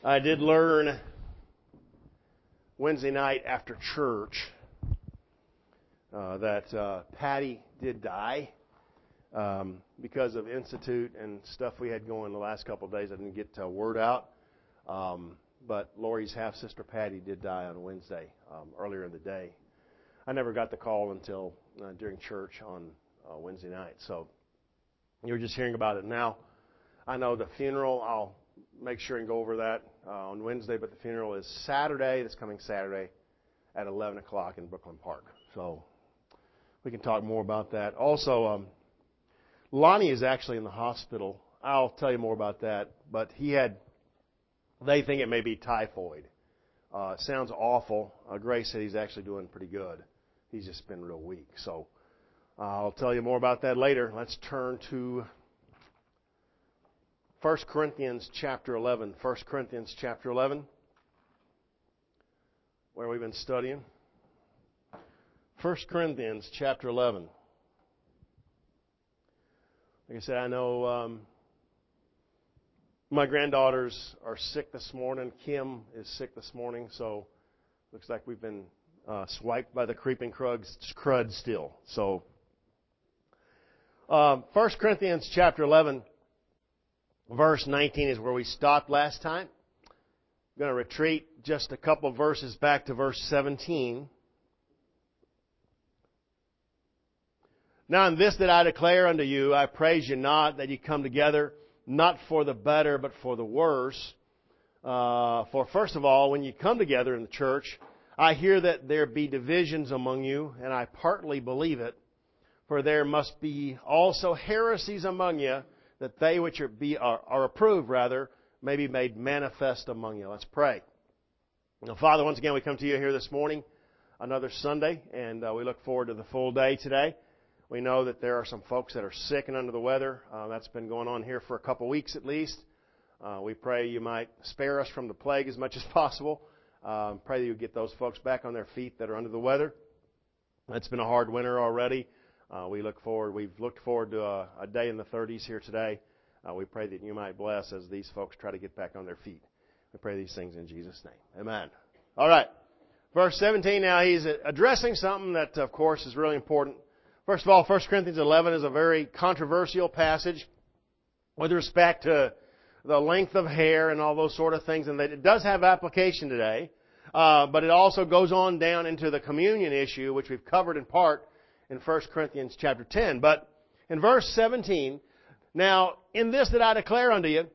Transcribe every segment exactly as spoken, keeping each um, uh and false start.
I did learn Wednesday night after church uh, that uh, Patty did die um, because of Institute and stuff we had going the last couple of days. I didn't get uh, word out. Um, but Lori's half-sister Patty did die on Wednesday, um, earlier in the day. I never got the call until uh, during church on uh, Wednesday night. So you're just hearing about it now. I know the funeral, I'll make sure and go over that uh, on Wednesday, but the funeral is Saturday, this coming Saturday at eleven o'clock in Brooklyn Park. So we can talk more about that. Also, um, Lonnie is actually in the hospital. I'll tell you more about that, but he had, they think it may be typhoid. Uh, it sounds awful. Uh, Grace said he's actually doing pretty good. He's just been real weak. So uh, I'll tell you more about that later. Let's turn to First Corinthians chapter eleven. First Corinthians chapter eleven, where we've been studying. First Corinthians chapter eleven. Like I said, I know um, my granddaughters are sick this morning. Kim is sick this morning, so looks like we've been uh, swiped by the creeping crud, crud still. So, um, First Corinthians chapter eleven. Verse nineteen is where we stopped last time. I'm going to retreat just a couple of verses back to verse seventeen. Now in this that I declare unto you, I praise you not that ye come together, not for the better, but for the worse. Uh, for first of all, when you come together in the church, I hear that there be divisions among you, and I partly believe it. For there must be also heresies among you, that they which are, be, are, are approved, rather, may be made manifest among you. Let's pray. Now, Father, once again, we come to you here this morning, another Sunday, and uh, we look forward to the full day today. We know that there are some folks that are sick and under the weather. Uh, that's been going on here for a couple weeks at least. Uh, we pray you might spare us from the plague as much as possible. Uh, pray that you get those folks back on their feet that are under the weather. It's been a hard winter already. Uh, we look forward. We've looked forward to a, a day in the thirties here today. Uh, we pray that you might bless as these folks try to get back on their feet. We pray these things in Jesus' name. Amen. All right. Verse seventeen now, he's addressing something that, of course, is really important. First of all, First Corinthians eleven is a very controversial passage with respect to the length of hair and all those sort of things. And that it does have application today. Uh, but it also goes on down into the communion issue, which we've covered in part in First Corinthians chapter ten. But in verse seventeen, now, in this that I declare unto you,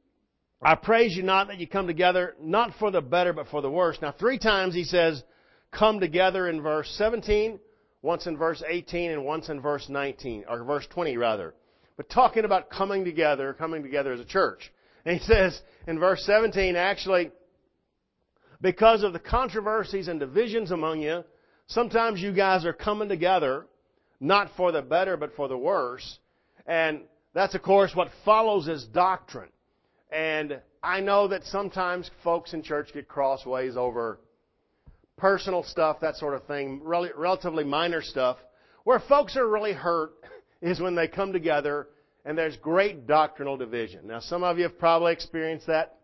I praise you not that you come together, not for the better, but for the worse. Now, three times he says, come together in verse seventeen, once in verse eighteen, and once in verse nineteen, or verse twenty rather. But talking about coming together, coming together as a church. And he says in verse seventeen, actually, because of the controversies and divisions among you, sometimes you guys are coming together, not for the better, but for the worse. And that's, of course, what follows is doctrine. And I know that sometimes folks in church get crossways over personal stuff, that sort of thing, really, relatively minor stuff. Where folks are really hurt is when they come together and there's great doctrinal division. Now, some of you have probably experienced that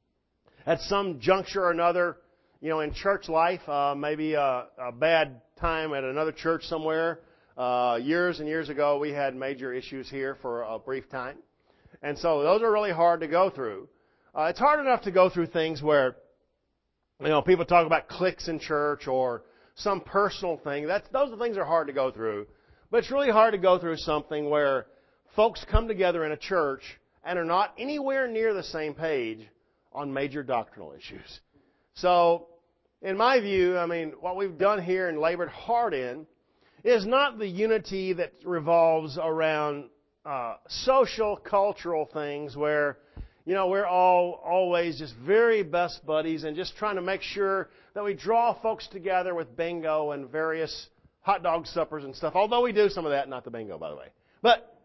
at some juncture or another. You know, in church life, uh, maybe a, a bad time at another church somewhere. Uh, years and years ago, we had major issues here for a brief time. And so those are really hard to go through. Uh, it's hard enough to go through things where, you know, people talk about cliques in church or some personal thing. That's, those are things that are hard to go through. But it's really hard to go through something where folks come together in a church and are not anywhere near the same page on major doctrinal issues. So, in my view, I mean, what we've done here and labored hard in is not the unity that revolves around uh, social, cultural things where, you know, we're all always just very best buddies and just trying to make sure that we draw folks together with bingo and various hot dog suppers and stuff. Although we do some of that, not the bingo, by the way. But,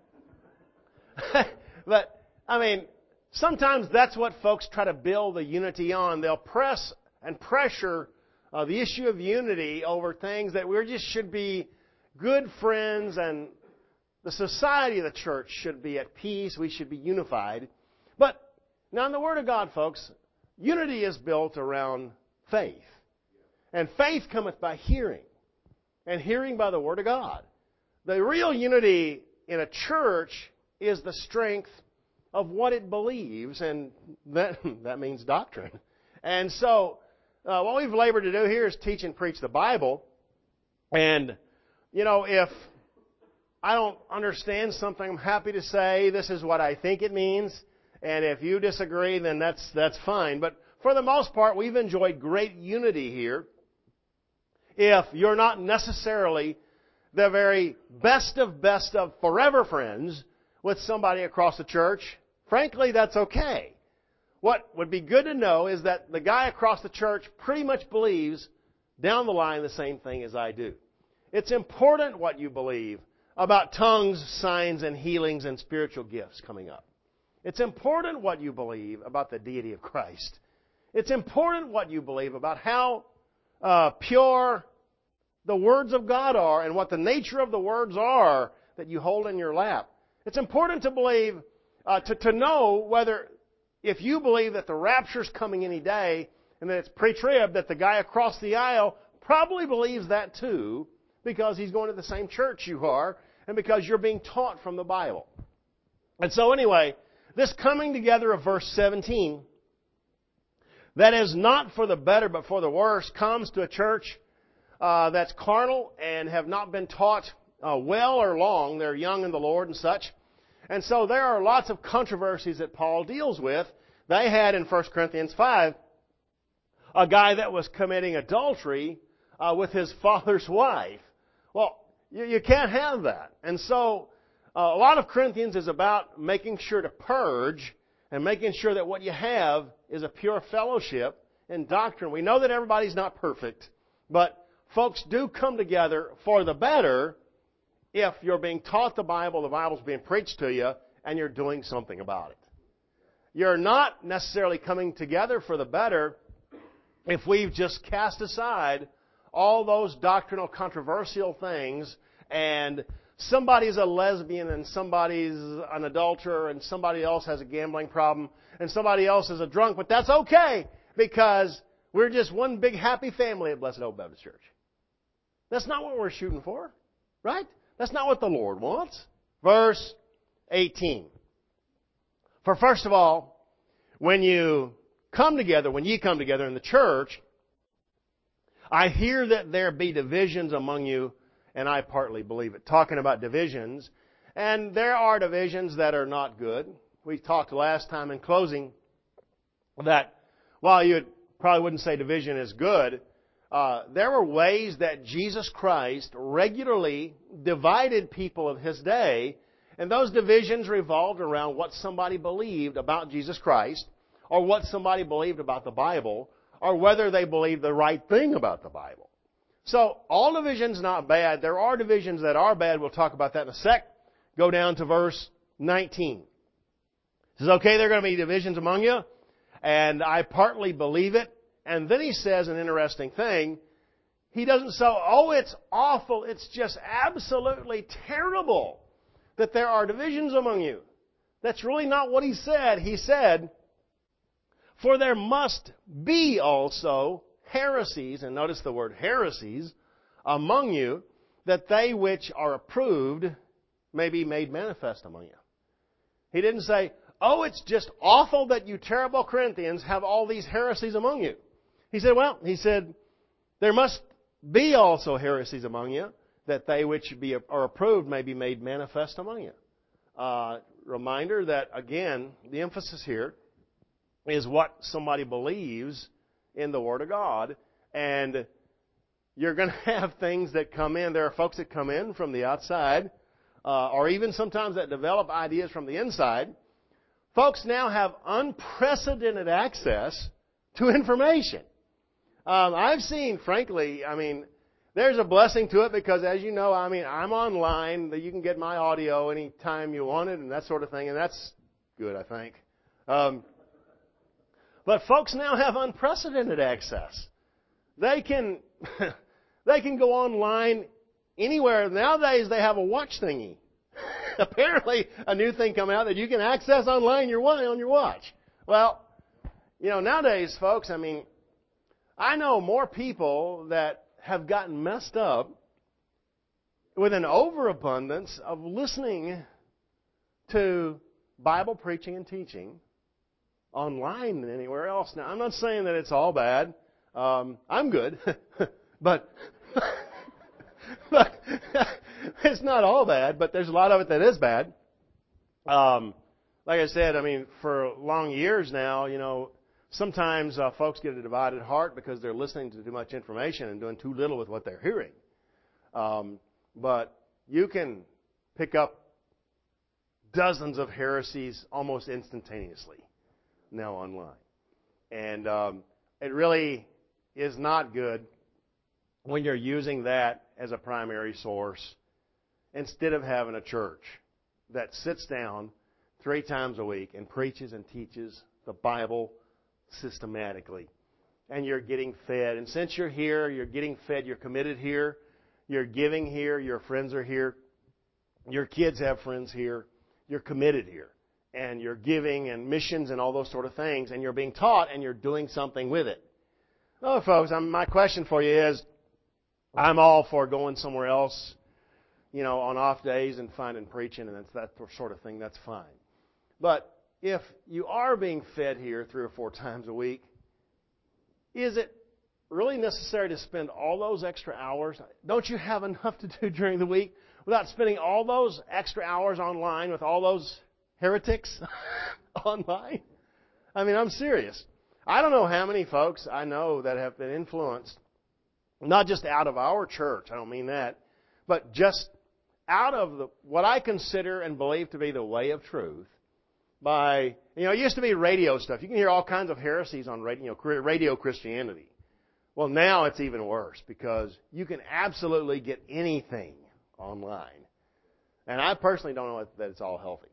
but I mean, sometimes that's what folks try to build the unity on. They'll press and pressure uh, the issue of unity over things that we just should be good friends, and the society of the church should be at peace. We should be unified. But now in the Word of God, folks, unity is built around faith. And faith cometh by hearing, and hearing by the Word of God. The real unity in a church is the strength of what it believes, and that, that means doctrine. And so, uh, what we've labored to do here is teach and preach the Bible. And, you know, if I don't understand something, I'm happy to say this is what I think it means. And if you disagree, then that's that's fine. But for the most part, we've enjoyed great unity here. If you're not necessarily the very best of best of forever friends with somebody across the church, frankly, that's okay. What would be good to know is that the guy across the church pretty much believes down the line the same thing as I do. It's important what you believe about tongues, signs, and healings and spiritual gifts coming up. It's important what you believe about the deity of Christ. It's important what you believe about how uh, pure the words of God are and what the nature of the words are that you hold in your lap. It's important to believe, uh, to, to know whether, if you believe that the rapture's coming any day and that it's pre-trib, that the guy across the aisle probably believes that too, because he's going to the same church you are and because you're being taught from the Bible. And so anyway, this coming together of verse seventeen, that is not for the better but for the worse, comes to a church uh, that's carnal and have not been taught uh, well or long. They're young in the Lord and such. And so there are lots of controversies that Paul deals with. They had in First Corinthians five a guy that was committing adultery uh, with his father's wife. Well, you, you can't have that. And so uh, a lot of Corinthians is about making sure to purge and making sure that what you have is a pure fellowship in doctrine. We know that everybody's not perfect, but folks do come together for the better if you're being taught the Bible, the Bible's being preached to you, and you're doing something about it. You're not necessarily coming together for the better if we've just cast aside all those doctrinal controversial things and somebody's a lesbian and somebody's an adulterer and somebody else has a gambling problem and somebody else is a drunk, but that's okay because we're just one big happy family at Blessed Hope Baptist Church. That's not what we're shooting for, right? That's not what the Lord wants. Verse eighteen. For first of all, when you come together, when ye come together in the church, I hear that there be divisions among you, and I partly believe it. Talking about divisions, and there are divisions that are not good. We talked last time in closing that while you probably wouldn't say division is good, uh, there were ways that Jesus Christ regularly divided people of His day, and those divisions revolved around what somebody believed about Jesus Christ, or what somebody believed about the Bible, or whether they believed the right thing about the Bible. So, all divisions not bad. There are divisions that are bad. We'll talk about that in a sec. Go down to verse nineteen. It says, okay, there are going to be divisions among you, and I partly believe it. And then he says an interesting thing. He doesn't say, oh, it's awful, it's just absolutely terrible that there are divisions among you. That's really not what he said. He said, for there must be also heresies, and notice the word heresies, among you, that they which are approved may be made manifest among you. He didn't say, oh, it's just awful that you terrible Corinthians have all these heresies among you. He said, well, he said, there must be also heresies among you, that they which be, are approved may be made manifest among you. Uh, reminder that, again, the emphasis here is what somebody believes in the Word of God. And you're going to have things that come in. There are folks that come in from the outside, uh, or even sometimes that develop ideas from the inside. Folks now have unprecedented access to information. Um, I've seen, frankly, I mean, there's a blessing to it because, as you know, I mean, I'm online. You can get my audio anytime you want it and that sort of thing, and that's good, I think. Um, but folks now have unprecedented access. They can they can go online anywhere. Nowadays, they have a watch thingy. Apparently, a new thing coming out that you can access online your on your watch. Well, You know, nowadays, folks, I mean, I know more people that have gotten messed up with an overabundance of listening to Bible preaching and teaching online than anywhere else. Now, I'm not saying that it's all bad. Um, I'm good. but, but it's not all bad, but there's a lot of it that is bad. Um, like I said, I mean, for long years now, you know, sometimes uh, folks get a divided heart because they're listening to too much information and doing too little with what they're hearing. Um, but you can pick up dozens of heresies almost instantaneously now online. And um, it really is not good when you're using that as a primary source instead of having a church that sits down three times a week and preaches and teaches the Bible systematically. And you're getting fed. And since you're here, you're getting fed, you're committed here, you're giving here, your friends are here, your kids have friends here, you're committed here. And you're giving and missions and all those sort of things, and you're being taught and you're doing something with it. No, folks, I'm, my question for you is, I'm all for going somewhere else, you know, on off days and finding preaching and that's that sort of thing. That's fine. But if you are being fed here three or four times a week, is it really necessary to spend all those extra hours? Don't you have enough to do during the week without spending all those extra hours online with all those heretics online? I mean, I'm serious. I don't know how many folks I know that have been influenced, not just out of our church, I don't mean that, but just out of the what I consider and believe to be the way of truth by, you know, it used to be radio stuff. You can hear all kinds of heresies on radio, you know, radio Christianity. Well, now it's even worse because you can absolutely get anything online. And I personally don't know that it's all healthy.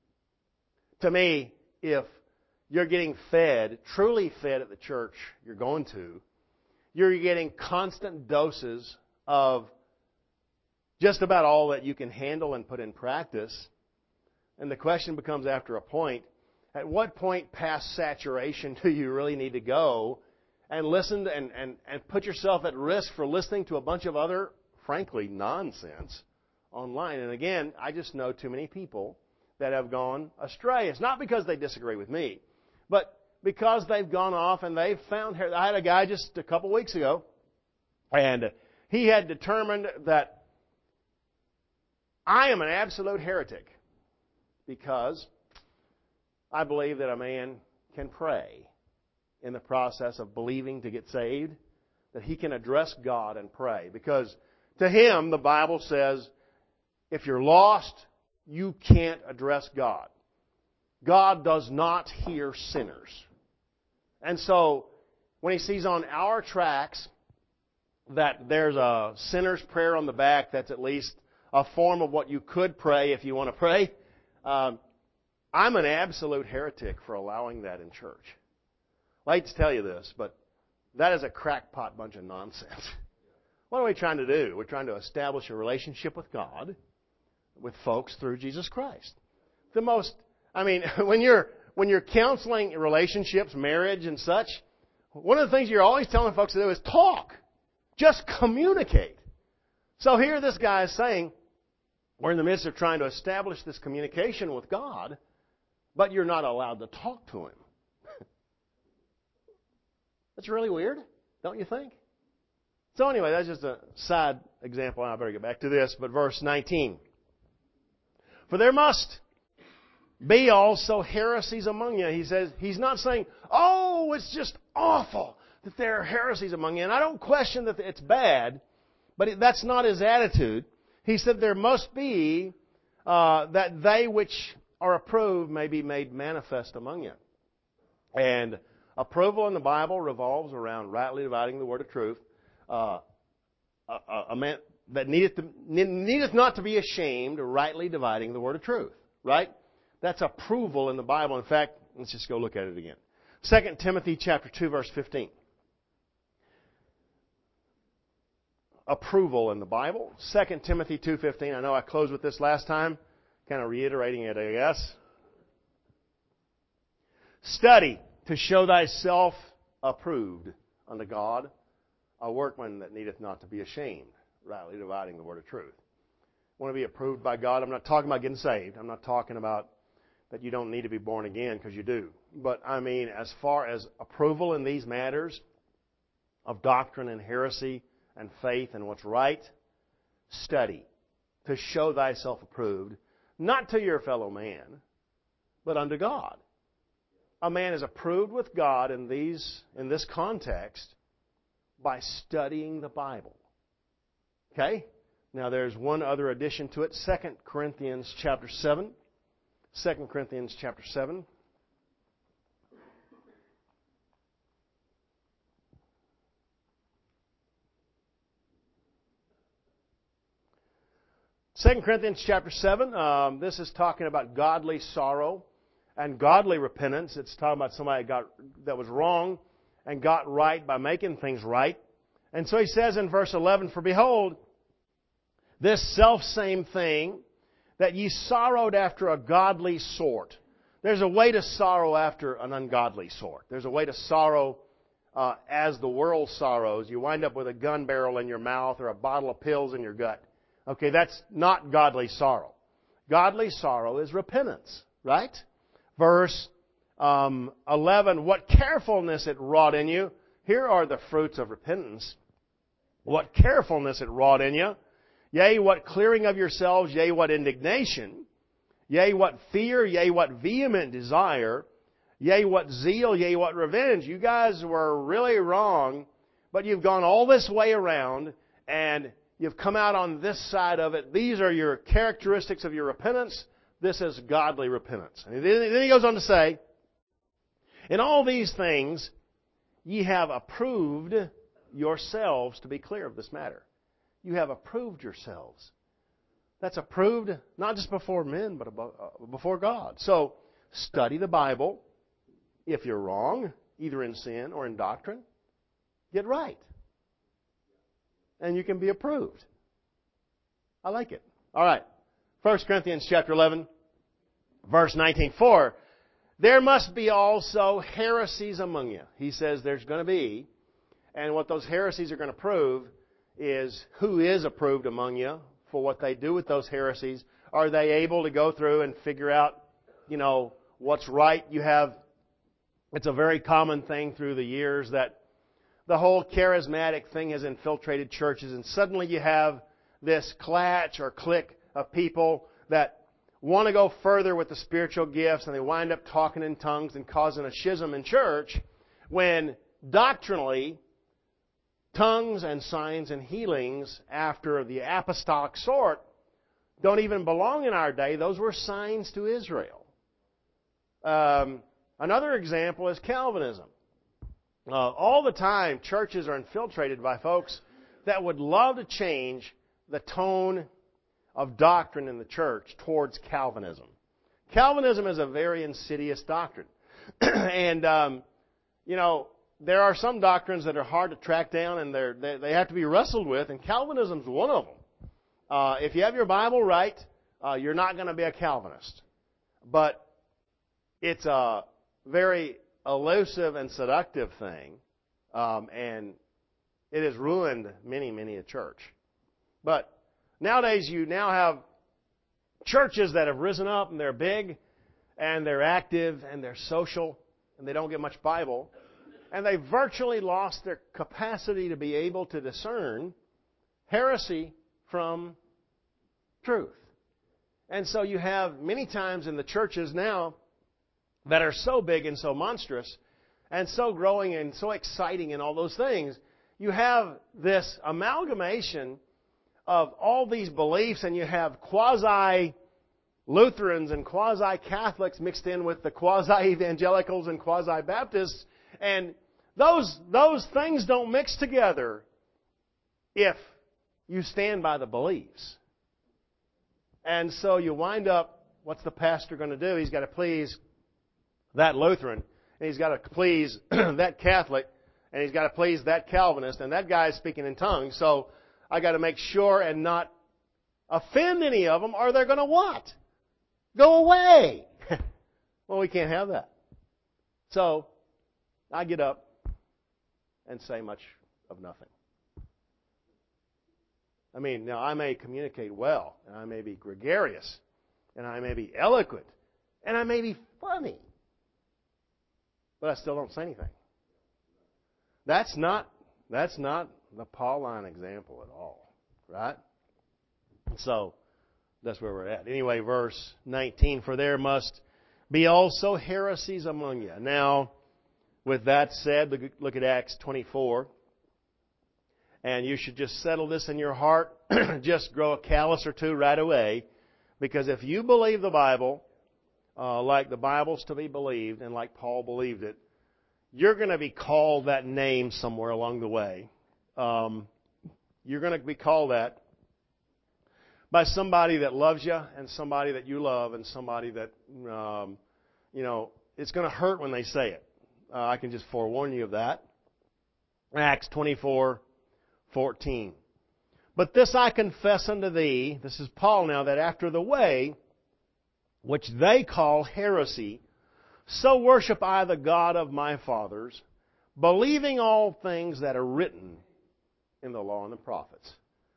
To me, if you're getting fed, truly fed at the church you're going to, you're getting constant doses of just about all that you can handle and put in practice. And the question becomes after a point, at what point past saturation do you really need to go and listen and, and, and put yourself at risk for listening to a bunch of other, frankly, nonsense online? And again, I just know too many people that have gone astray. It's not because they disagree with me, but because they've gone off and they've found... I had a guy just a couple weeks ago, and he had determined that I am an absolute heretic because I believe that a man can pray in the process of believing to get saved, that he can address God and pray. Because to him, the Bible says, if you're lost, you can't address God. God does not hear sinners. And so, when he sees on our tracts that there's a sinner's prayer on the back that's at least a form of what you could pray if you want to pray, um, I'm an absolute heretic for allowing that in church. I hate to tell you this, but that is a crackpot bunch of nonsense. What are we trying to do? We're trying to establish a relationship with God, with folks through Jesus Christ. The most, I mean, when you're when you're counseling relationships, marriage and such, one of the things you're always telling folks to do is talk. Just communicate. So here this guy is saying, we're in the midst of trying to establish this communication with God, but you're not allowed to talk to Him. That's really weird, don't you think? So anyway, that's just a side example. I better get back to this. But verse nineteen. For there must be also heresies among you. He says, he's not saying, oh, it's just awful that there are heresies among you. And I don't question that it's bad, but that's not his attitude. He said there must be uh, that they which are approved may be made manifest among you. And approval in the Bible revolves around rightly dividing the word of truth. Uh, a, a, a man that needeth, to, needeth not to be ashamed, rightly dividing the word of truth. Right? That's approval in the Bible. In fact, let's just go look at it again. Second Timothy chapter two, verse fifteen. Approval in the Bible. Second Timothy two fifteen. I know I closed with this last time. Kind of reiterating it, I guess. Study to show thyself approved unto God, a workman that needeth not to be ashamed, rightly dividing the word of truth. Want to be approved by God? I'm not talking about getting saved. I'm not talking about that you don't need to be born again, because you do. But I mean, as far as approval in these matters of doctrine and heresy and faith and what's right, study to show thyself approved, not to your fellow man, but unto God. A man is approved with God in these in this context by studying the Bible. Okay? Now there's one other addition to it, Second Corinthians chapter seven. Second Corinthians chapter seven. Second Corinthians chapter seven, um, this is talking about godly sorrow and godly repentance. It's talking about somebody that, got, that was wrong and got right by making things right. And so he says in verse eleven, For behold, this selfsame thing, that ye sorrowed after a godly sort. There's a way to sorrow after an ungodly sort. There's a way to sorrow uh, as the world sorrows. You wind up with a gun barrel in your mouth or a bottle of pills in your gut. Okay, that's not godly sorrow. Godly sorrow is repentance, right? Verse um, eleven, what carefulness it wrought in you. Here are the fruits of repentance. What carefulness it wrought in you. Yea, what clearing of yourselves, yea, what indignation. Yea, what fear, yea, what vehement desire. Yea, what zeal, yea, what revenge. You guys were really wrong, but you've gone all this way around, and you've come out on this side of it. These are your characteristics of your repentance. This is godly repentance. And then he goes on to say, in all these things ye have approved yourselves to be clear of this matter. You have approved yourselves. That's approved not just before men, but before God. So, study the Bible. If you're wrong, either in sin or in doctrine, get right. And you can be approved. I like it. All right. First Corinthians chapter eleven, verse nineteen. For there must be also heresies among you. He says there's going to be. And what those heresies are going to prove is who is approved among you for what they do with those heresies. Are they able to go through and figure out, you know, what's right? You have, it's a very common thing through the years that the whole charismatic thing has infiltrated churches, and suddenly you have this clatch or clique of people that want to go further with the spiritual gifts, and they wind up talking in tongues and causing a schism in church, when doctrinally, tongues and signs and healings after the apostolic sort don't even belong in our day. Those were signs to Israel. Um, another example is Calvinism. Uh, all the time, churches are infiltrated by folks that would love to change the tone of doctrine in the church towards Calvinism. Calvinism is a very insidious doctrine. and, um, you know, there are some doctrines that are hard to track down, and they're, they, they have to be wrestled with, and Calvinism's one of them. Uh, if you have your Bible right, uh, you're not going to be a Calvinist. But it's a very elusive and seductive thing, um, and it has ruined many, many a church. But nowadays you now have churches that have risen up, and they're big, and they're active, and they're social, and they don't get much Bible. And they virtually lost their capacity to be able to discern heresy from truth. And so you have many times in the churches now that are so big and so monstrous and so growing and so exciting and all those things, you have this amalgamation of all these beliefs, and you have quasi-Lutherans and quasi-Catholics mixed in with the quasi-Evangelicals and quasi-Baptists. And those, those things don't mix together if you stand by the beliefs. And so you wind up, what's the pastor going to do? He's got to please that Lutheran, and he's got to please that Catholic, and he's got to please that Calvinist, and that guy's speaking in tongues. So I got to make sure and not offend any of them, or they're going to what? Go away. Well, we can't have that. So I get up and say much of nothing. I mean, now I may communicate well, and I may be gregarious, and I may be eloquent, and I may be funny, but I still don't say anything. That's not that's not the Pauline example at all, right? So that's where we're at. Anyway, verse nineteen, for there must be also heresies among you. Now, with that said, look, look at Acts twenty-four. And you should just settle this in your heart. Just grow a callus or two right away. Because if you believe the Bible, uh, like the Bible's to be believed, and like Paul believed it, you're going to be called that name somewhere along the way. Um, you're going to be called that by somebody that loves you, and somebody that you love, and somebody that, um, you know, it's going to hurt when they say it. Uh, I can just forewarn you of that. Acts twenty-four fourteen. But this I confess unto thee, this is Paul now, that after the way which they call heresy, so worship I the God of my fathers, believing all things that are written in the law and the prophets.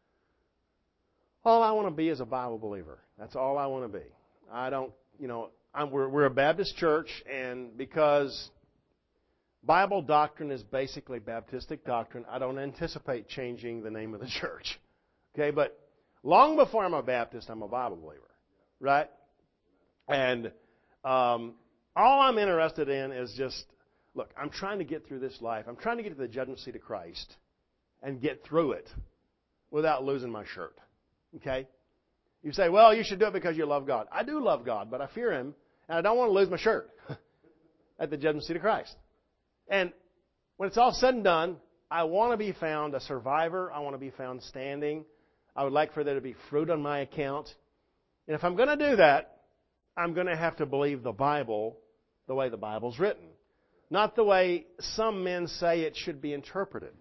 All I want to be is a Bible believer. That's all I want to be. I don't, you know, I'm, we're, we're a Baptist church, and because Bible doctrine is basically Baptistic doctrine, I don't anticipate changing the name of the church. Okay, but long before I'm a Baptist, I'm a Bible believer, right? And um, all I'm interested in is just, look, I'm trying to get through this life. I'm trying to get to the judgment seat of Christ and get through it without losing my shirt. Okay? You say, well, you should do it because you love God. I do love God, but I fear Him, and I don't want to lose my shirt at the judgment seat of Christ. And when it's all said and done, I want to be found a survivor. I want to be found standing. I would like for there to be fruit on my account. And if I'm going to do that, I'm going to have to believe the Bible the way the Bible's written. Not the way some men say it should be interpreted.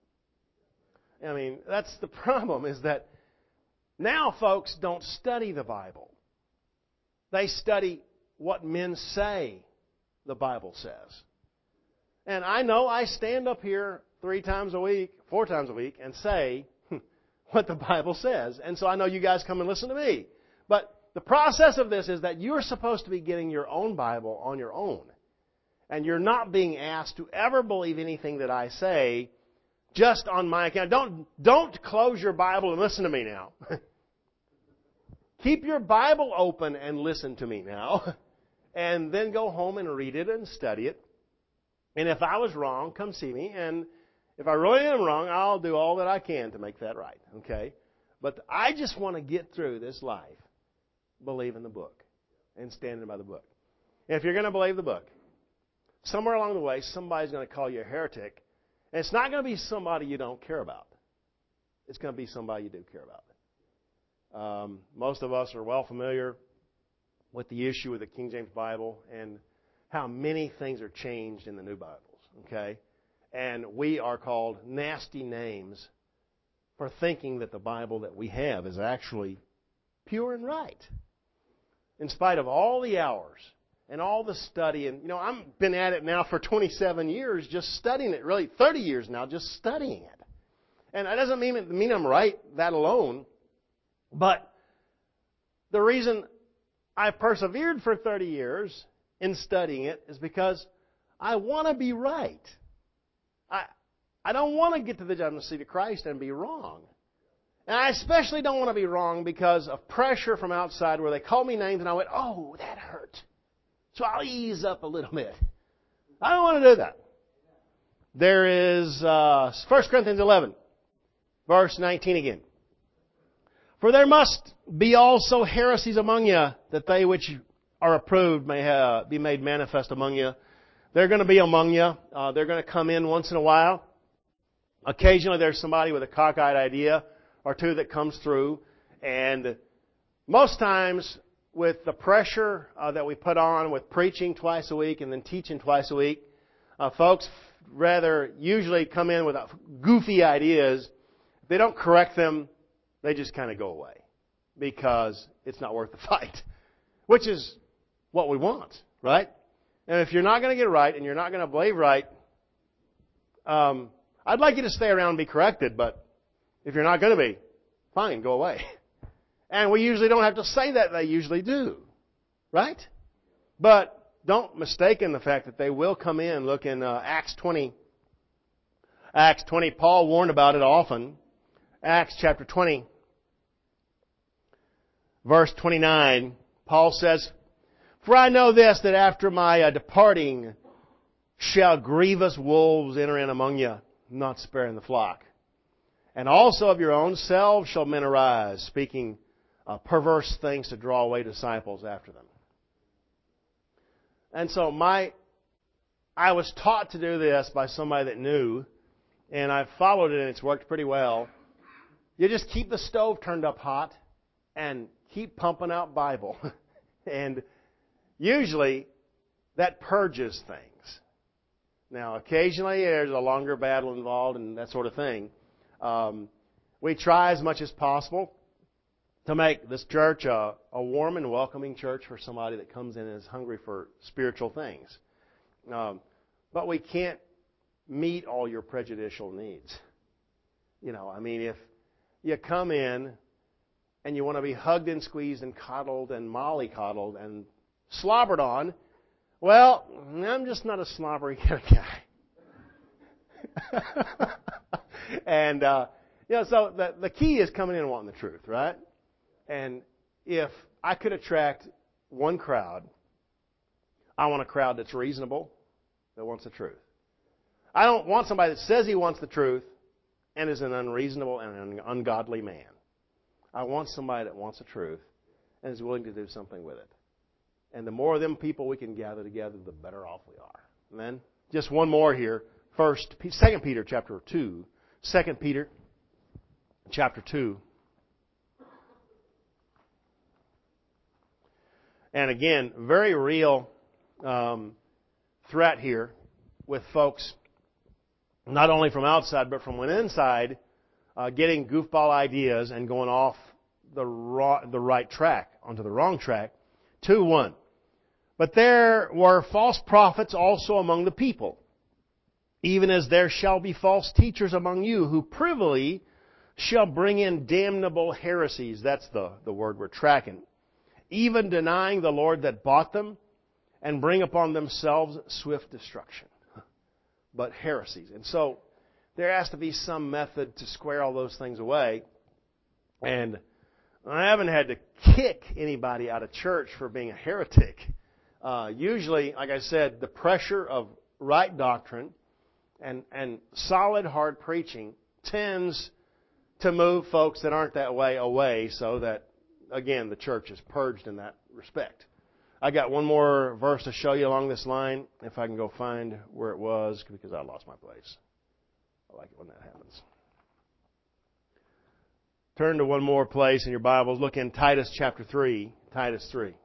I mean, that's the problem, is that now folks don't study the Bible. They study what men say the Bible says. And I know I stand up here three times a week, four times a week, and say what the Bible says. And so I know you guys come and listen to me. But the process of this is that you're supposed to be getting your own Bible on your own. And you're not being asked to ever believe anything that I say just on my account. Don't, don't close your Bible and listen to me now. Keep your Bible open and listen to me now. And then go home and read it and study it. And if I was wrong, come see me. And if I really am wrong, I'll do all that I can to make that right. Okay? But I just want to get through this life believing the book and standing by the book. And if you're going to believe the book, somewhere along the way, somebody's going to call you a heretic. And it's not going to be somebody you don't care about. It's going to be somebody you do care about. Um, most of us are well familiar with the issue with the King James Bible and how many things are changed in the new Bibles, okay? And we are called nasty names for thinking that the Bible that we have is actually pure and right. In spite of all the hours and all the study, and, you know, I've been at it now for twenty-seven years just studying it, really thirty years now just studying it. And that doesn't mean, mean I'm right, that alone, but the reason I've persevered for thirty years in studying it is because I want to be right. I I don't want to get to the judgment seat of Christ and be wrong. And I especially don't want to be wrong because of pressure from outside where they call me names and I went, oh, that hurt. So I'll ease up a little bit. I don't want to do that. There is uh, First Corinthians eleven, verse nineteen again. For there must be also heresies among you, that they which are approved may uh, be made manifest among you. They're going to be among you. Uh, they're going to come in once in a while. Occasionally there's somebody with a cockeyed idea or two that comes through. And most times with the pressure uh, that we put on with preaching twice a week and then teaching twice a week, uh, folks rather usually come in with goofy ideas. If they don't correct them, they just kind of go away because it's not worth the fight, which is what we want, right? And if you're not going to get right and you're not going to believe right, um, I'd like you to stay around and be corrected, but if you're not going to be, fine, go away. And we usually don't have to say that. They usually do. Right? But don't mistake in the fact that they will come in. Look in uh, Acts twenty. Acts twenty, Paul warned about it often. Acts chapter twenty, verse twenty-nine, Paul says, "For I know this, that after my uh, departing shall grievous wolves enter in among you, not sparing the flock. And also of your own selves shall men arise, speaking uh, perverse things to draw away disciples after them." And so my, I was taught to do this by somebody that knew, and I've followed it and it's worked pretty well. You just keep the stove turned up hot and keep pumping out Bible. And usually that purges things. Now, occasionally there's a longer battle involved and that sort of thing. Um, we try as much as possible to make this church a, a warm and welcoming church for somebody that comes in and is hungry for spiritual things. Um, but we can't meet all your prejudicial needs. You know, I mean, if you come in and you want to be hugged and squeezed and coddled and mollycoddled and slobbered on, well, I'm just not a slobbery kind of guy. And, uh, you know, so the, the key is coming in and wanting the truth, right? And if I could attract one crowd, I want a crowd that's reasonable, that wants the truth. I don't want somebody that says he wants the truth and is an unreasonable and an ungodly man. I want somebody that wants the truth and is willing to do something with it. And the more of them people we can gather together, the better off we are. Amen? Just one more here. First, Second Peter chapter two. Second Peter chapter two. And again, very real um, threat here with folks, not only from outside, but from inside, uh, getting goofball ideas and going off the, raw, the right track, onto the wrong track. two one. But there were false prophets also among the people, even as there shall be false teachers among you, who privily shall bring in damnable heresies. That's the, the word we're tracking. Even denying the Lord that bought them, and bring upon themselves swift destruction. But heresies. And so there has to be some method to square all those things away. And I haven't had to kick anybody out of church for being a heretic. Uh, usually, like I said, the pressure of right doctrine and, and solid, hard preaching tends to move folks that aren't that way away, so that, again, the church is purged in that respect. I got one more verse to show you along this line, if I can go find where it was, because I lost my place. I like it when that happens. Turn to one more place in your Bibles. Look in Titus chapter three. Titus three.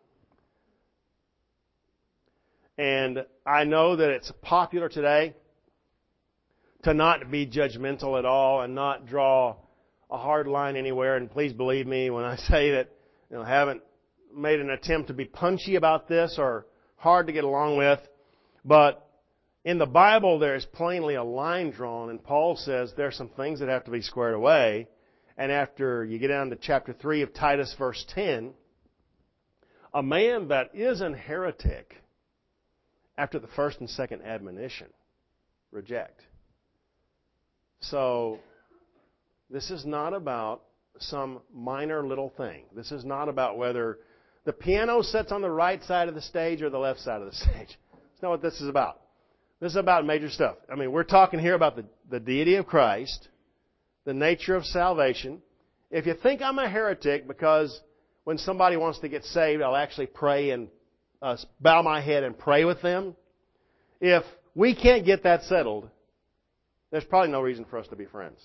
And I know that it's popular today to not be judgmental at all and not draw a hard line anywhere. And please believe me when I say that, you know, I haven't made an attempt to be punchy about this or hard to get along with. But in the Bible, there is plainly a line drawn, and Paul says there are some things that have to be squared away. And after you get down to chapter three of Titus, verse ten, a man that is an heretic, after the first and second admonition, reject. So, this is not about some minor little thing. This is not about whether the piano sits on the right side of the stage or the left side of the stage. That's not what this is about. This is about major stuff. I mean, we're talking here about the, the deity of Christ, the nature of salvation. If you think I'm a heretic because when somebody wants to get saved, I'll actually pray and uh, bow my head and pray with them, if we can't get that settled, there's probably no reason for us to be friends.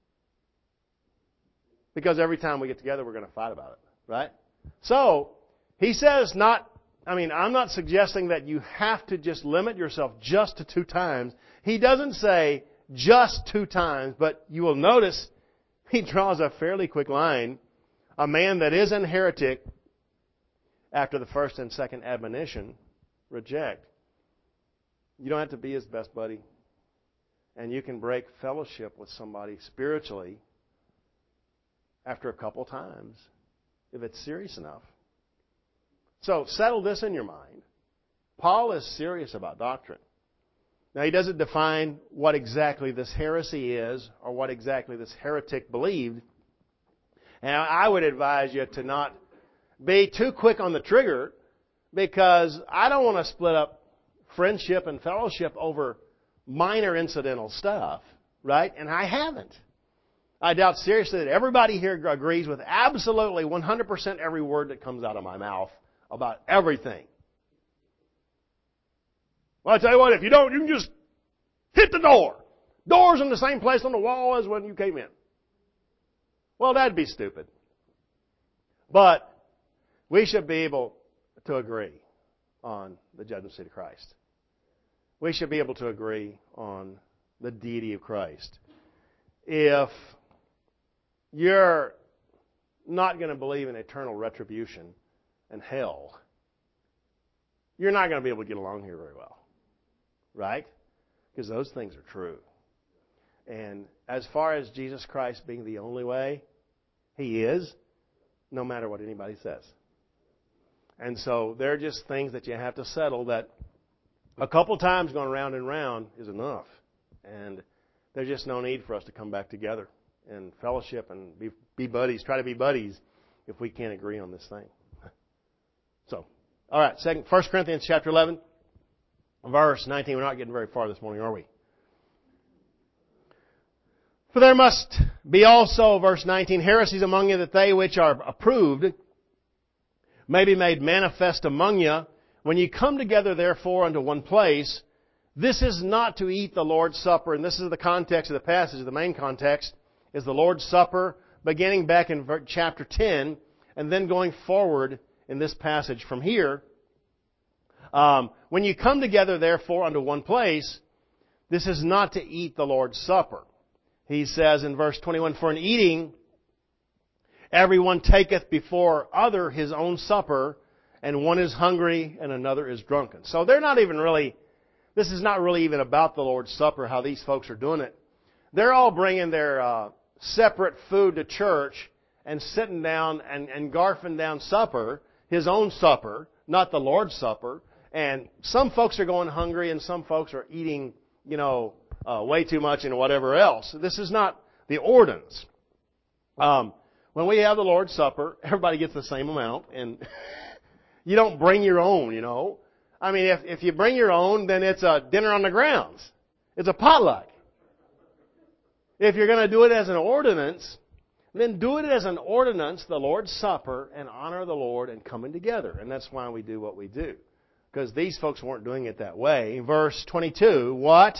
Because every time we get together, we're going to fight about it, right? So, he says not, I mean, I'm not suggesting that you have to just limit yourself just to two times. He doesn't say just two times, but you will notice he draws a fairly quick line. A man that is an heretic, after the first and second admonition, reject. You don't have to be his best buddy. And you can break fellowship with somebody spiritually after a couple times if it's serious enough. So settle this in your mind. Paul is serious about doctrine. Now, he doesn't define what exactly this heresy is or what exactly this heretic believed. And I would advise you to not be too quick on the trigger, because I don't want to split up friendship and fellowship over minor incidental stuff, right? And I haven't. I doubt seriously that everybody here agrees with absolutely one hundred percent every word that comes out of my mouth about everything. Well, I tell you what, if you don't, you can just hit the door. Door's in the same place on the wall as when you came in. Well, that'd be stupid. But we should be able to agree on the judgment seat of Christ. We should be able to agree on the deity of Christ. If you're not going to believe in eternal retribution and hell, you're not going to be able to get along here very well. Right? Because those things are true. And as far as Jesus Christ being the only way, He is, no matter what anybody says. And so they're just things that you have to settle, that a couple times going round and round is enough. And there's just no need for us to come back together and fellowship and be, be buddies, try to be buddies if we can't agree on this thing. So, all right, second, First Corinthians chapter eleven. Verse nineteen, we're not getting very far this morning, are we? For there must be also, verse nineteen, heresies among you, that they which are approved may be made manifest among you. When you come together, therefore, unto one place, this is not to eat the Lord's Supper. And this is the context of the passage. The main context is the Lord's Supper, beginning back in chapter ten, and then going forward in this passage from here. Um, when you come together, therefore, unto one place, this is not to eat the Lord's Supper. He says in verse twenty-one, for in eating, everyone taketh before other his own supper, and one is hungry and another is drunken. So they're not even really, this is not really even about the Lord's Supper, how these folks are doing it. They're all bringing their uh, separate food to church and sitting down and, and garfing down supper, his own supper, not the Lord's Supper. And some folks are going hungry and some folks are eating, you know, uh, way too much and whatever else. This is not the ordinance. Um, when we have the Lord's Supper, everybody gets the same amount, and you don't bring your own, you know. I mean, if, if you bring your own, then it's a dinner on the grounds. It's a potluck. If you're going to do it as an ordinance, then do it as an ordinance, the Lord's Supper, and honor the Lord and coming together. And that's why we do what we do. Because these folks weren't doing it that way. Verse twenty-two, what?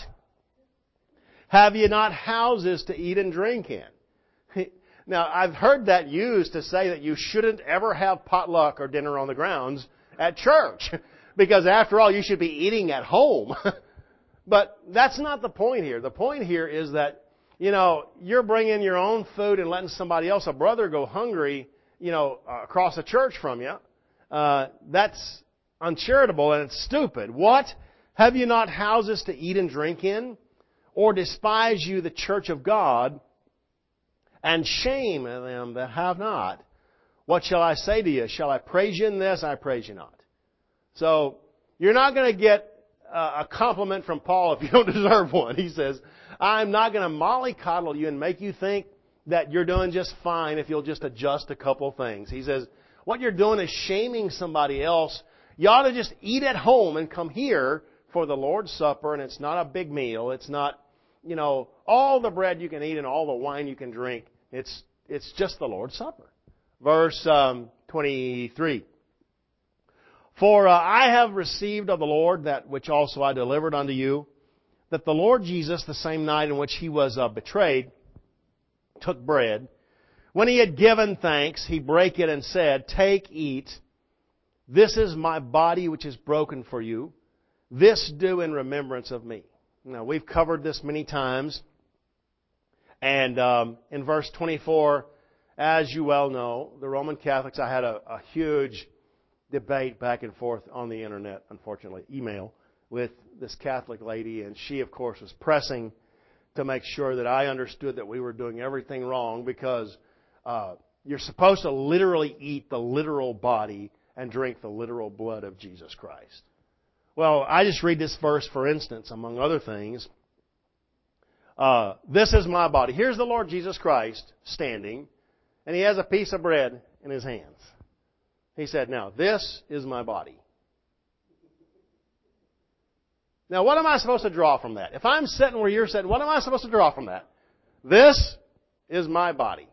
Have you not houses to eat and drink in? Now, I've heard that used to say that you shouldn't ever have potluck or dinner on the grounds at church. Because after all, you should be eating at home. But that's not the point here. The point here is that, you know, you're bringing your own food and letting somebody else, a brother, go hungry, you know, across the church from you. Uh, that's uncharitable and it's stupid. What? Have you not houses to eat and drink in? Or despise you the church of God, and shame them that have not? What shall I say to you? Shall I praise you in this? I praise you not. So, you're not going to get a compliment from Paul if you don't deserve one. He says, I'm not going to mollycoddle you and make you think that you're doing just fine if you'll just adjust a couple things. He says, what you're doing is shaming somebody else. You ought to just eat at home and come here for the Lord's Supper, and it's not a big meal. It's not, you know, all the bread you can eat and all the wine you can drink. It's it's just the Lord's Supper. Verse um, twenty-three. For uh, I have received of the Lord that which also I delivered unto you, that the Lord Jesus, the same night in which He was uh, betrayed, took bread. When He had given thanks, He brake it and said, Take, eat. This is my body which is broken for you. This do in remembrance of me. Now, we've covered this many times. And um, in verse twenty-four, as you well know, the Roman Catholics, I had a, a huge debate back and forth on the internet, unfortunately, email, with this Catholic lady. And she, of course, was pressing to make sure that I understood that we were doing everything wrong, because uh, you're supposed to literally eat the literal body and drink the literal blood of Jesus Christ. Well, I just read this verse, for instance, among other things. Uh, this is my body. Here's the Lord Jesus Christ standing, and He has a piece of bread in His hands. He said, now, this is my body. Now, what am I supposed to draw from that? If I'm sitting where you're sitting, what am I supposed to draw from that? This is my body.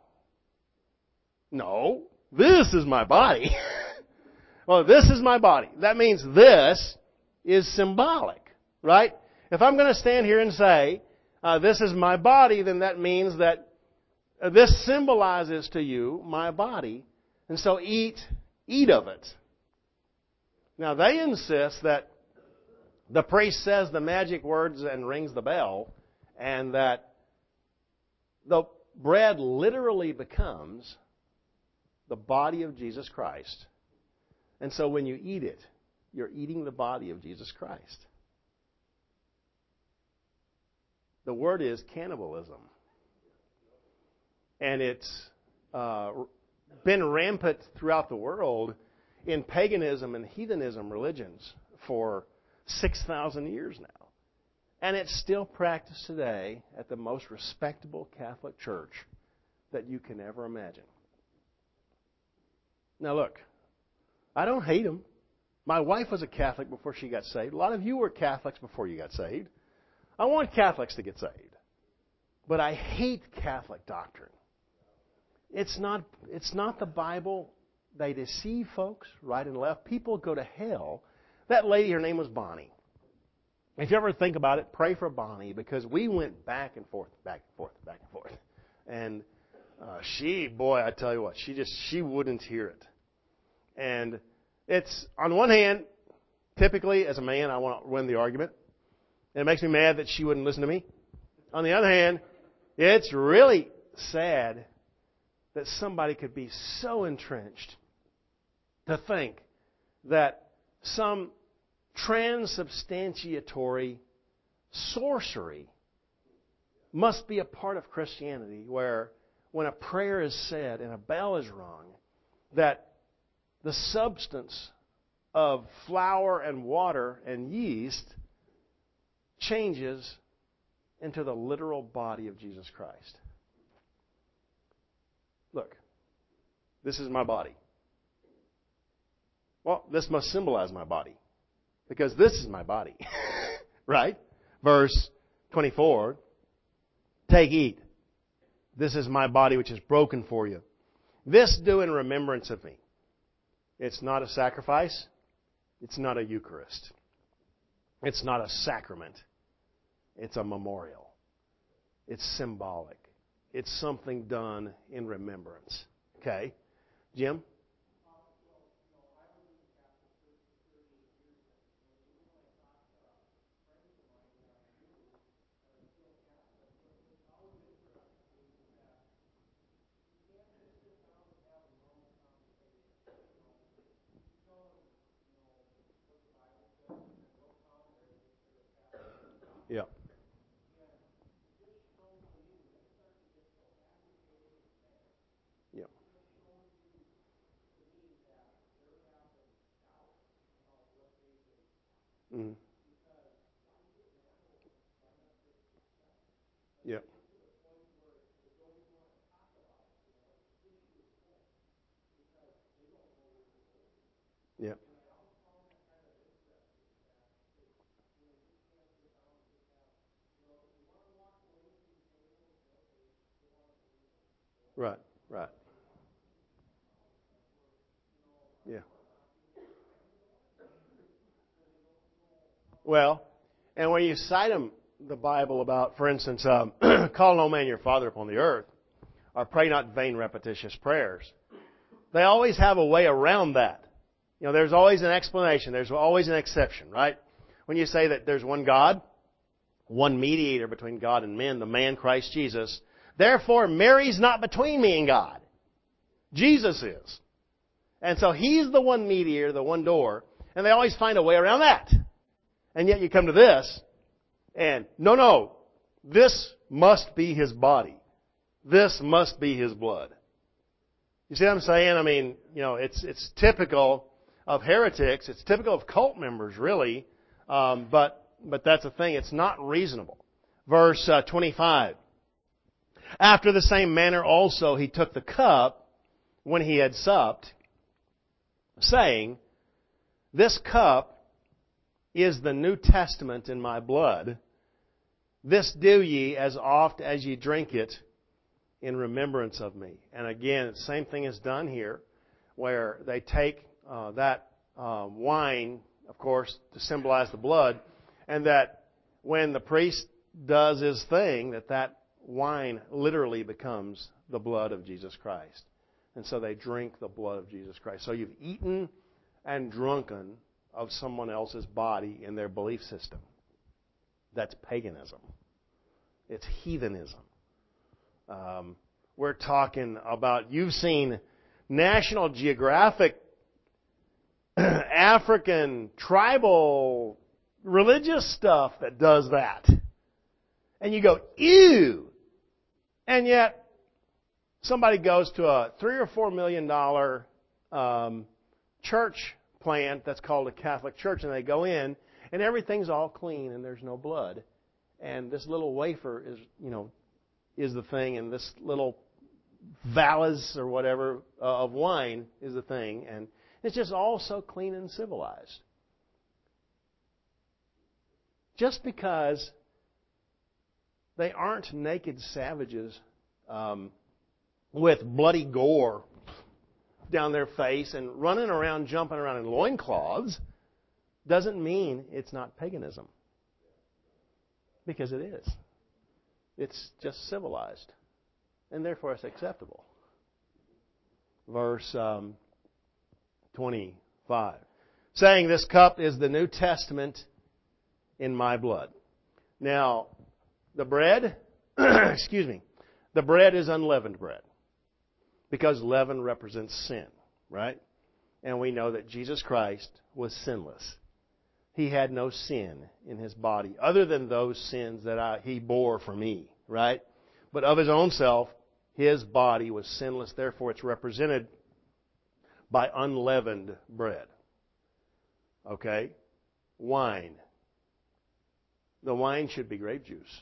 No, this is my body. Well, this is my body. That means this is symbolic, right? If I'm going to stand here and say, uh, this is my body, then that means that uh, this symbolizes to you my body. And so eat, eat of it. Now, they insist that the priest says the magic words and rings the bell, and that the bread literally becomes the body of Jesus Christ. And so when you eat it, you're eating the body of Jesus Christ. The word is cannibalism. And it's uh, been rampant throughout the world in paganism and heathenism religions for six thousand years now. And it's still practiced today at the most respectable Catholic church that you can ever imagine. Now look, I don't hate them. My wife was a Catholic before she got saved. A lot of you were Catholics before you got saved. I want Catholics to get saved. But I hate Catholic doctrine. It's not, it's not the Bible. They deceive folks right and left. People go to hell. That lady, her name was Bonnie. If you ever think about it, pray for Bonnie, because we went back and forth, back and forth, back and forth. And uh, she, boy, I tell you what, she just, she wouldn't hear it. And it's, on one hand, typically, as a man, I want to win the argument. And it makes me mad that she wouldn't listen to me. On the other hand, it's really sad that somebody could be so entrenched to think that some transubstantiatory sorcery must be a part of Christianity, where when a prayer is said and a bell is rung, that the substance of flour and water and yeast changes into the literal body of Jesus Christ. Look, this is my body. Well, this must symbolize my body, because this is my body. Right? Verse twenty-four, take, eat. This is my body which is broken for you. This do in remembrance of me. It's not a sacrifice. It's not a Eucharist. It's not a sacrament. It's a memorial. It's symbolic. It's something done in remembrance. Okay? Jim? Yeah. Yeah. Mm-hmm. Yeah. Yeah. Right. Right. Yeah. Well, and when you cite them, the Bible about, for instance, um, call no man your father upon the earth, or pray not vain repetitious prayers, they always have a way around that. You know, there's always an explanation. There's always an exception, right? When you say that there's one God, one mediator between God and men, the man Christ Jesus, therefore Mary's not between me and God. Jesus is. And so He's the one mediator, the one door, and they always find a way around that. And yet you come to this, and no, no, this must be His body. This must be His blood. You see what I'm saying? I mean, you know, it's it's typical of heretics. It's typical of cult members, really. Um, but but that's the thing. It's not reasonable. Verse uh, twenty-five. After the same manner also He took the cup when He had supped, saying, This cup is the New Testament in my blood. This do ye as oft as ye drink it in remembrance of me. And again, the same thing is done here, where they take uh, that uh, wine, of course, to symbolize the blood, and that when the priest does his thing, that that wine literally becomes the blood of Jesus Christ. And so they drink the blood of Jesus Christ. So you've eaten and drunken of someone else's body in their belief system. That's paganism. It's heathenism. Um, we're talking about, you've seen National Geographic African tribal religious stuff that does that. And you go, ew! And yet, somebody goes to a three or four million dollar um, church plant that's called a Catholic church, and they go in, and everything's all clean, and there's no blood. And this little wafer is, you know, is the thing, and this little valise or whatever uh, of wine is the thing, and it's just all so clean and civilized. Just because they aren't naked savages um, with bloody gore down their face and running around, jumping around in loincloths, doesn't mean it's not paganism. Because it is. It's just civilized. And therefore it's acceptable. Verse um, twenty-five. Saying, this cup is the New Testament in my blood. Now, the bread, excuse me, the bread is unleavened bread. Because leaven represents sin, right? And we know that Jesus Christ was sinless. He had no sin in His body, other than those sins that I, He bore for me, right? But of His own self, His body was sinless. Therefore, it's represented by unleavened bread. Okay? Wine. The wine should be grape juice.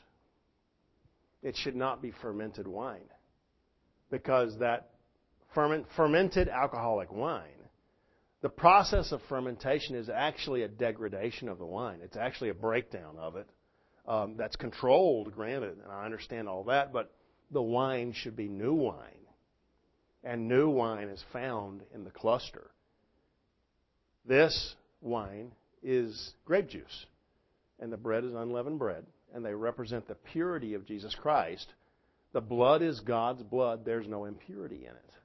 It should not be fermented wine. Because that ferment, fermented alcoholic wine, the process of fermentation is actually a degradation of the wine. It's actually a breakdown of it. Um, that's controlled, granted, and I understand all that, but the wine should be new wine. And new wine is found in the cluster. This wine is grape juice, and the bread is unleavened bread, and they represent the purity of Jesus Christ. The blood is God's blood. There's no impurity in it.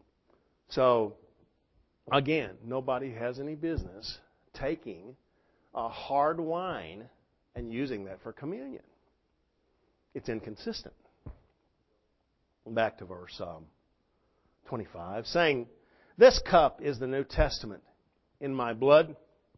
So, again, nobody has any business taking a hard wine and using that for communion. It's inconsistent. Back to verse um, twenty-five, saying, This cup is the New Testament in my blood.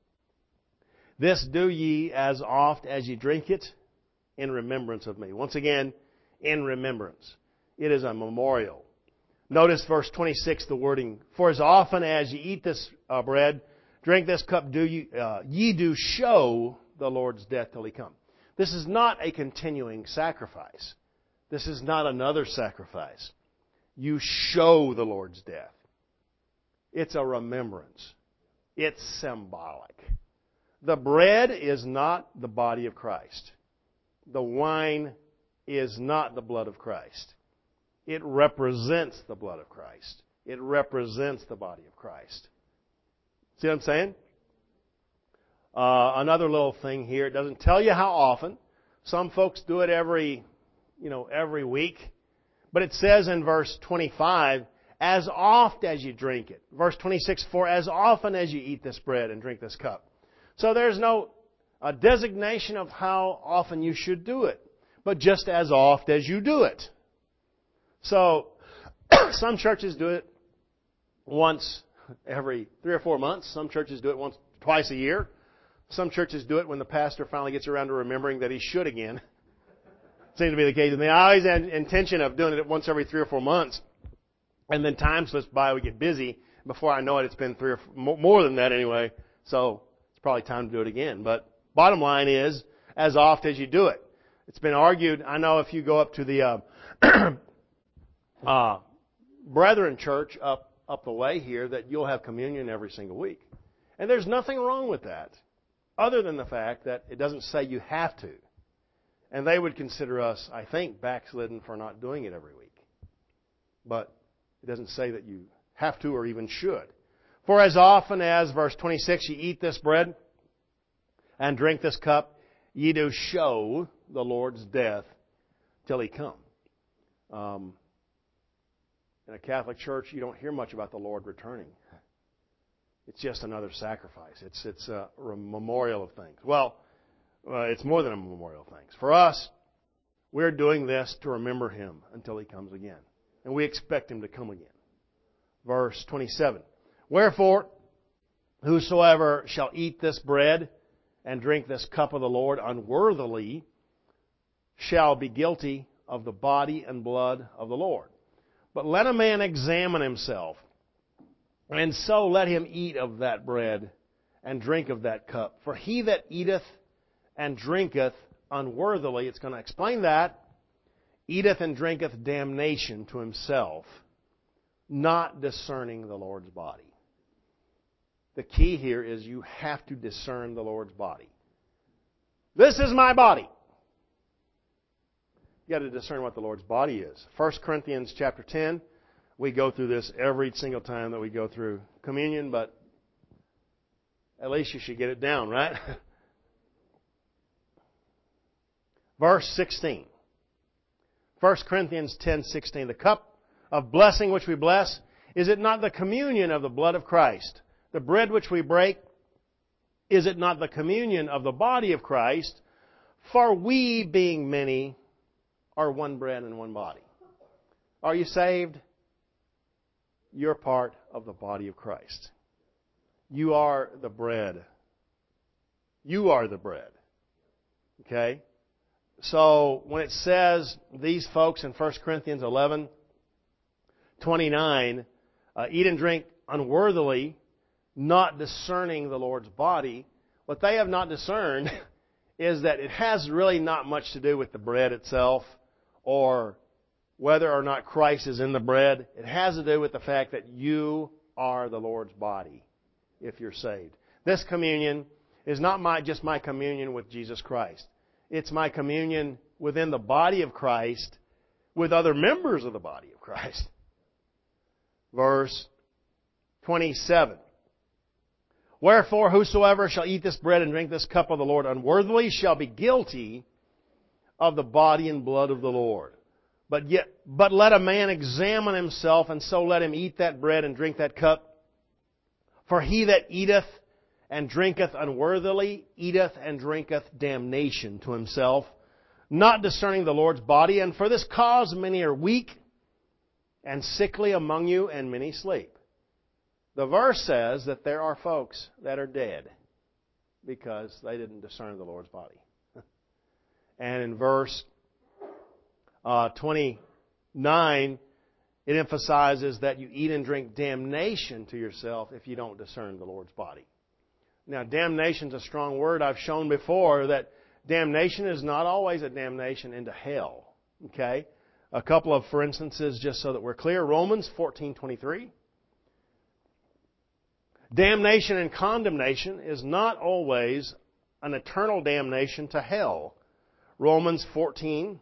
This do ye as oft as ye drink it in remembrance of me. Once again, in remembrance. It is a memorial. Notice verse twenty-six, the wording, For as often as ye eat this uh, bread, drink this cup, do ye, uh, ye do show the Lord's death till He come. This is not a continuing sacrifice. This is not another sacrifice. You show the Lord's death. It's a remembrance. It's symbolic. The bread is not the body of Christ. The wine is not the blood of Christ. It represents the blood of Christ. It represents the body of Christ. See what I'm saying? Uh, another little thing here. It doesn't tell you how often. Some folks do it every, you know, every week. But it says in verse twenty-five, as oft as you drink it. Verse twenty-six, for as often as you eat this bread and drink this cup. So there's no a designation of how often you should do it, but just as oft as you do it. So some churches do it once every three or four months. Some churches do it once, twice a year. Some churches do it when the pastor finally gets around to remembering that he should again. Seems to be the case with me. I always had intention of doing it once every three or four months. And then time slips by, we get busy. Before I know it, it's been three or four, more than that anyway. So it's probably time to do it again. But bottom line is, as oft as you do it. It's been argued, I know if you go up to the uh, uh, Brethren Church up, up the way here, that you'll have communion every single week. And there's nothing wrong with that, other than the fact that it doesn't say you have to. And they would consider us, I think, backslidden for not doing it every week. But it doesn't say that you have to or even should. For as often as, verse twenty-six, you eat this bread and drink this cup, ye do show the Lord's death till He come. Um, in a Catholic church, you don't hear much about the Lord returning. It's just another sacrifice. It's it's a memorial of things. Well, uh, it's more than a memorial of things. For us, we're doing this to remember Him until He comes again. And we expect Him to come again. Verse twenty-seven. Wherefore, whosoever shall eat this bread and drink this cup of the Lord unworthily shall be guilty of the body and blood of the Lord. But let a man examine himself, and so let him eat of that bread and drink of that cup. For he that eateth and drinketh unworthily, it's going to explain that, eateth and drinketh damnation to himself, not discerning the Lord's body. The key here is you have to discern the Lord's body. This is my body. You've got to discern what the Lord's body is. First Corinthians chapter ten. We go through this every single time that we go through communion, but at least you should get it down, right? Verse sixteen. First Corinthians ten sixteen. The cup of blessing which we bless, is it not the communion of the blood of Christ? The bread which we break, is it not the communion of the body of Christ? For we, being many, are one bread and one body. Are you saved? You're part of the body of Christ. You are the bread. You are the bread. Okay? So, when it says, these folks in First Corinthians eleven twenty-nine, uh, eat and drink unworthily, not discerning the Lord's body, what they have not discerned is that it has really not much to do with the bread itself or whether or not Christ is in the bread. It has to do with the fact that you are the Lord's body if you're saved. This communion is not my, just my communion with Jesus Christ. It's my communion within the body of Christ with other members of the body of Christ. Verse twenty-seven. Wherefore, whosoever shall eat this bread and drink this cup of the Lord unworthily shall be guilty of the body and blood of the Lord. But yet, but let a man examine himself, and so let him eat that bread and drink that cup. For he that eateth and drinketh unworthily eateth and drinketh damnation to himself, not discerning the Lord's body. And for this cause many are weak and sickly among you, and many sleep. The verse says that there are folks that are dead because they didn't discern the Lord's body. And in verse uh, twenty-nine, it emphasizes that you eat and drink damnation to yourself if you don't discern the Lord's body. Now, damnation is a strong word. I've shown before that damnation is not always a damnation into hell. Okay? A couple of, for instances, just so that we're clear. Romans fourteen twenty-three. Damnation and condemnation is not always an eternal damnation to hell. Romans fourteen.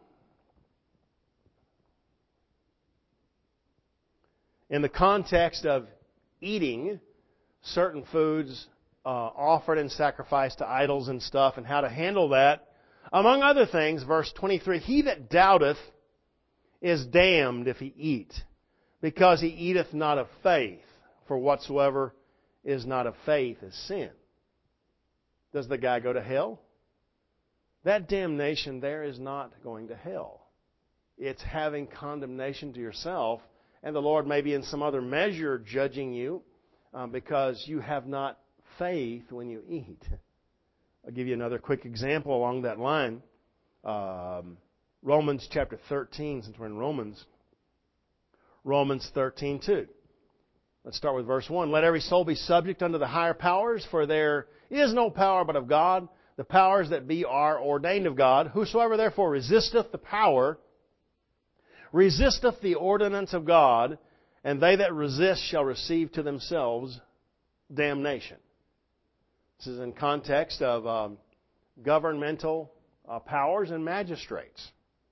In the context of eating certain foods uh, offered and sacrificed to idols and stuff, and how to handle that, among other things, verse twenty-three, he that doubteth is damned if he eat, because he eateth not of faith, for whatsoever is not of faith is sin. Does the guy go to hell? That damnation there is not going to hell. It's having condemnation to yourself, and the Lord may be in some other measure judging you um, because you have not faith when you eat. I'll give you another quick example along that line. Um, Romans chapter thirteen, since we're in Romans. Romans thirteen two. Let's start with verse one. Let every soul be subject unto the higher powers, for there is no power but of God. The powers that be are ordained of God. Whosoever therefore resisteth the power, resisteth the ordinance of God, and they that resist shall receive to themselves damnation. This is in context of um, governmental uh, powers and magistrates.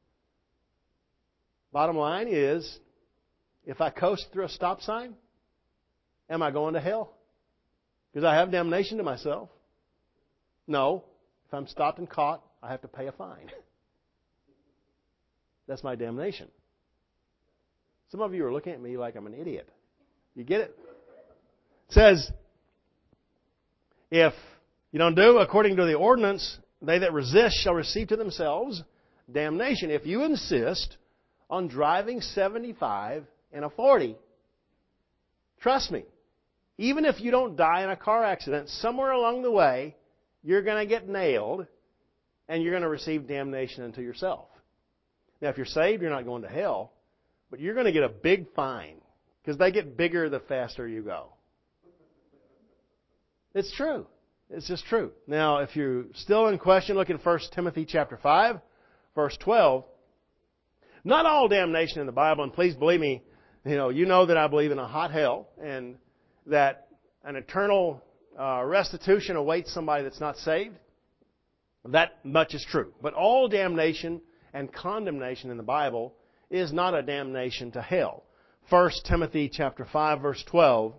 Bottom line is, if I coast through a stop sign, am I going to hell? Because I have damnation to myself. No. If I'm stopped and caught, I have to pay a fine. That's my damnation. Some of you are looking at me like I'm an idiot. You get it? It says, if you don't do according to the ordinance, they that resist shall receive to themselves damnation. If you insist on driving seventy-five in a forty, trust me, even if you don't die in a car accident, somewhere along the way, you're going to get nailed and you're going to receive damnation unto yourself. Now, if you're saved, you're not going to hell, but you're going to get a big fine because they get bigger the faster you go. It's true. It's just true. Now, if you're still in question, look at First Timothy chapter five, verse twelve. Not all damnation in the Bible, and please believe me, you know, you know that I believe in a hot hell and that an eternal uh, restitution awaits somebody that's not saved. That much is true. But all damnation and condemnation in the Bible is not a damnation to hell. First Timothy chapter five, verse twelve.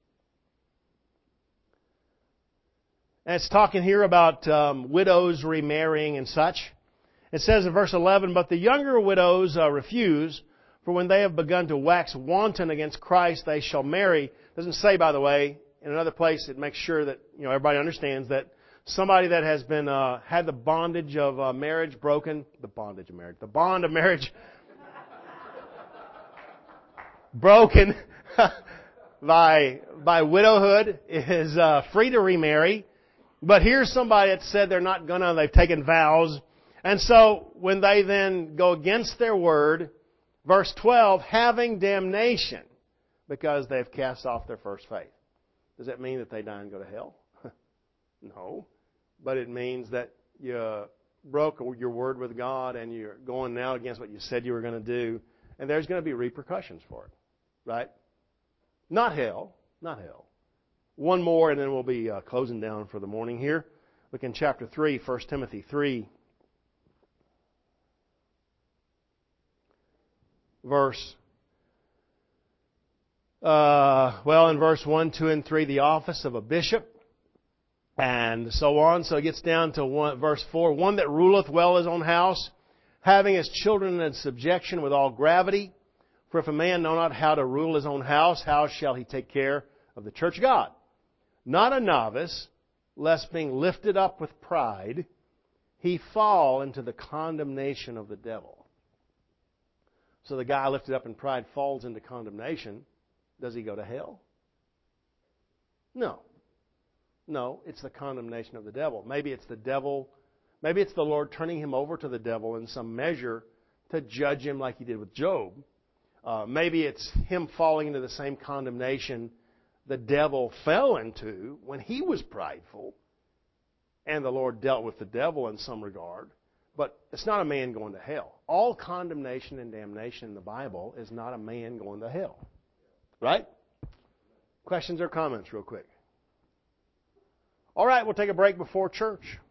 And it's talking here about um, widows remarrying and such. It says in verse eleven, but the younger widows uh, refuse, for when they have begun to wax wanton against Christ, they shall marry. It doesn't say, by the way, in another place it makes sure that you know everybody understands that somebody that has been uh, had the bondage of uh, marriage broken, the bondage of marriage, the bond of marriage broken by by widowhood is uh, free to remarry. But here's somebody that said they're not gonna, they've taken vows. And so when they then go against their word, verse twelve, having damnation because they've cast off their first faith. Does that mean that they die and go to hell? No. But it means that you broke your word with God and you're going now against what you said you were going to do. And there's going to be repercussions for it. Right? Not hell. Not hell. One more and then we'll be uh, closing down for the morning here. Look in chapter three, First Timothy three. Verse, uh, well, in verse one, two, and three, the office of a bishop, and so on. So it gets down to one, verse four, one that ruleth well his own house, having his children in subjection with all gravity. For if a man know not how to rule his own house, how shall he take care of the church of God? Not a novice, lest being lifted up with pride, he fall into the condemnation of the devil. So the guy lifted up in pride falls into condemnation. Does he go to hell? No. No, it's the condemnation of the devil. Maybe it's the devil, maybe it's the Lord turning him over to the devil in some measure to judge him like he did with Job. Uh, maybe it's him falling into the same condemnation the devil fell into when he was prideful, and the Lord dealt with the devil in some regard. But it's not a man going to hell. All condemnation and damnation in the Bible is not a man going to hell. Right? Questions or comments real quick? All right, we'll take a break before church.